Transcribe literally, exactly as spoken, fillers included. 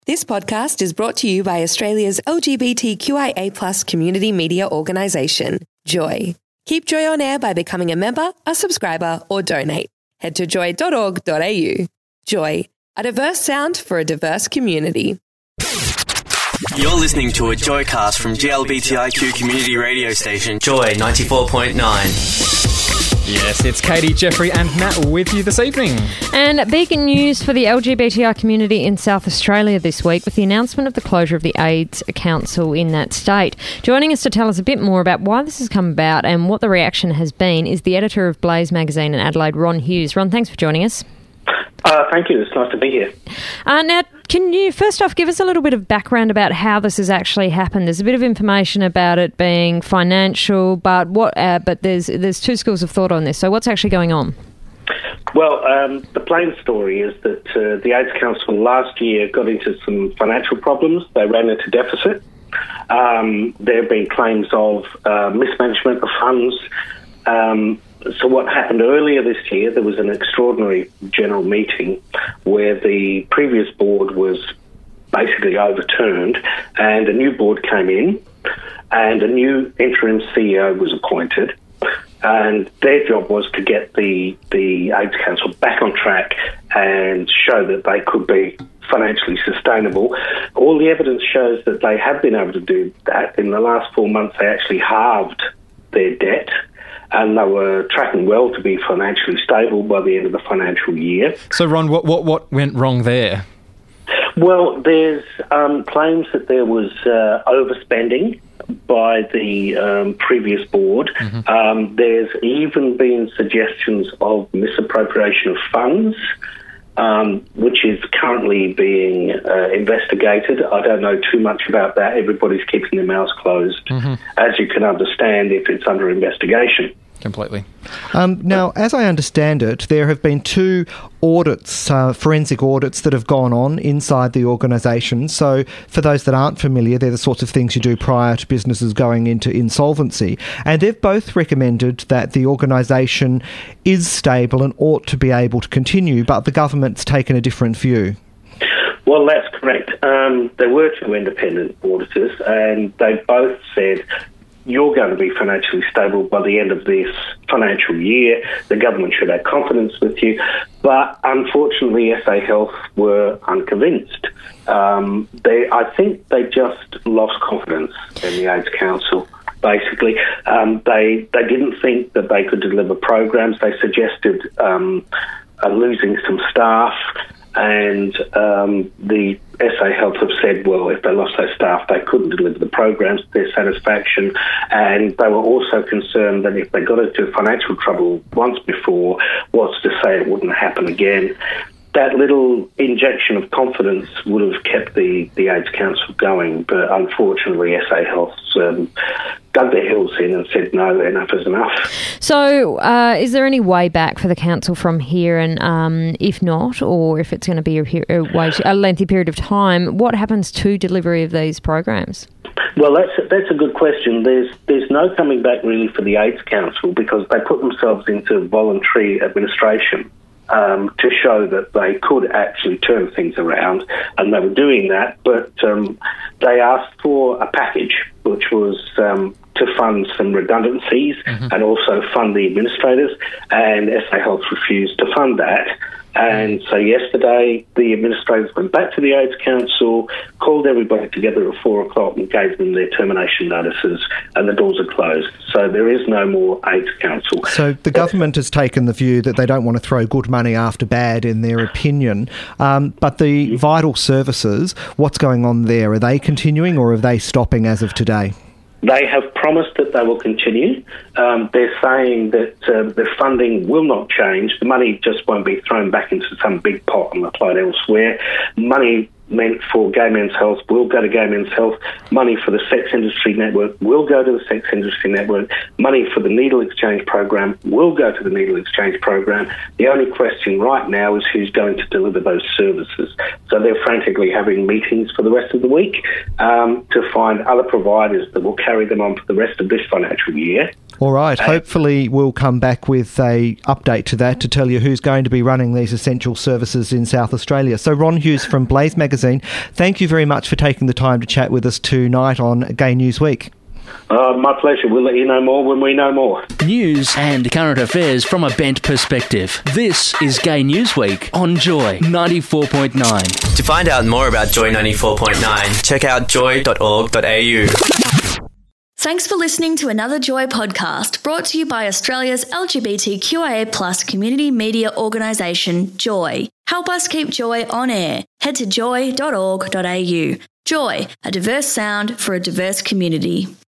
This podcast is brought to you by Australia's L G B T Q I A plus community media organisation, Joy. Keep Joy on air by becoming a member, a subscriber or donate. Head to joy dot org dot a u. Joy, a diverse sound for a diverse community. You're listening to a Joycast from G L B T I Q community radio station, Joy ninety-four point nine. Yes, it's Katie, Jeffrey and Matt with you this evening. And big news for the L G B T I community in South Australia this week with the announcement of the closure of the AIDS Council in that state. Joining us to tell us a bit more about why this has come about and what the reaction has been is the editor of Blaze magazine in Adelaide, Ron Hughes. Ron, thanks for joining us. Uh, thank you. It's nice to be here. Uh, now, can you first off give us a little bit of background about how this has actually happened? There's a bit of information about it being financial, but what? Uh, but there's there's two schools of thought on this. So what's actually going on? Well, um, the plain story is that uh, the AIDS Council last year got into some financial problems. They ran into deficit. Um, there have been claims of uh, mismanagement of funds. Um, So what happened earlier this year, there was an extraordinary general meeting where the previous board was basically overturned and a new board came in and a new interim C E O was appointed, and their job was to get the, the AIDS Council back on track and show that they could be financially sustainable. All the evidence shows that they have been able to do that. In the last four months, they actually halved their debt, and they were tracking well to be financially stable by the end of the financial year. So, Ron, what what, what went wrong there? Well, there's um, claims that there was uh, overspending by the um, previous board. Mm-hmm. Um, there's even been suggestions of misappropriation of funds, um, which is currently being uh, investigated. I don't know too much about that. Everybody's keeping their mouths closed, mm-hmm. as you can understand, if it's under investigation. Completely. Um, now, as I understand it, there have been two audits, uh, forensic audits that have gone on inside the organisation. So for those that aren't familiar, they're the sorts of things you do prior to businesses going into insolvency. And they've both recommended that the organisation is stable and ought to be able to continue, but the government's taken a different view. Well, that's correct. Um, there were two independent auditors and they both said, you're going to be financially stable by the end of this financial year. The government should have confidence with you. But unfortunately, S A Health were unconvinced. Um, they, I think they just lost confidence in the AIDS Council. Basically, um, they they didn't think that they could deliver programs. They suggested um, uh, losing some staff. And um, the S A Health have said, well, if they lost their staff, they couldn't deliver the programs to their satisfaction. And they were also concerned that if they got into financial trouble once before, what's to say it wouldn't happen again. That little injection of confidence would have kept the, the AIDS Council going, but unfortunately S A Health's um, dug their heels in and said, no, enough is enough. So uh, is there any way back for the council from here? And um, if not, or if it's going to be a, a, wait, a lengthy period of time, what happens to delivery of these programs? Well, that's a, that's a good question. There's there's no coming back really for the AIDS Council because they put themselves into voluntary administration. Um, to show that they could actually turn things around, and they were doing that, but um, they asked for a package, which was um, to fund some redundancies mm-hmm. and also fund the administrators, and S A Health refused to fund that. And so yesterday, the administrators went back to the AIDS Council, called everybody together at four o'clock and gave them their termination notices, and the doors are closed. So there is no more AIDS Council. So the government has taken the view that they don't want to throw good money after bad, in their opinion. Um, but the vital services, what's going on there? Are they continuing or are they stopping as of today? They have promised that they will continue. Um, they're saying that uh, the funding will not change. The money just won't be thrown back into some big pot and applied elsewhere. Money meant for Gay Men's Health will go to Gay Men's Health. Money for the Sex Industry Network will go to the Sex Industry Network. Money for the Needle Exchange Program will go to the Needle Exchange Program. The only question right now is who's going to deliver those services. So they're frantically having meetings for the rest of the week um, to find other providers that will carry them on for the rest of this financial year. All right. Uh, Hopefully we'll come back with a update to that to tell you who's going to be running these essential services in South Australia. So Ron Hughes from Blaze Magazine, thank you very much for taking the time to chat with us tonight on Gay News Week. Uh, my pleasure. We'll let you know more when we know more. News and current affairs from a bent perspective. This is Gay News Week on Joy ninety-four point nine. To find out more about Joy ninety-four point nine, check out joy dot org dot a u. Thanks for listening to another Joy podcast brought to you by Australia's L G B T Q I A plus community media organisation, Joy. Help us keep Joy on air. Head to joy dot org dot a u. Joy, a diverse sound for a diverse community.